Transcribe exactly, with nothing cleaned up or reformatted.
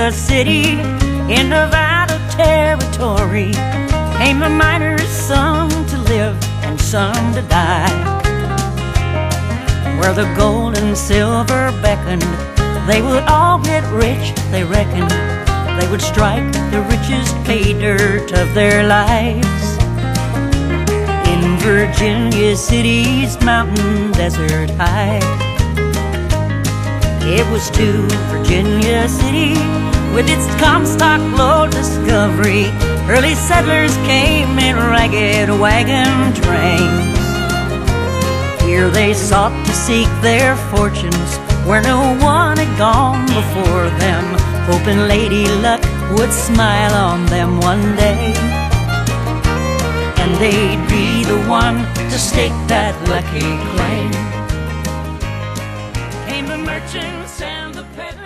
Virginia City in Nevada territory came a miner's son to live and son to die. Where the gold and silver beckoned, they would all get rich, they reckoned. They would strike the richest pay dirt of their lives. In Virginia City's mountain desert high, it was to Virginia City with its Comstock Lode discovery. Early settlers came in ragged wagon trains. Here they sought to seek their fortunes where no one had gone before them, hoping Lady Luck would smile on them one day, and they'd be the one to stake that lucky claim. Came the merchants and the peddlers.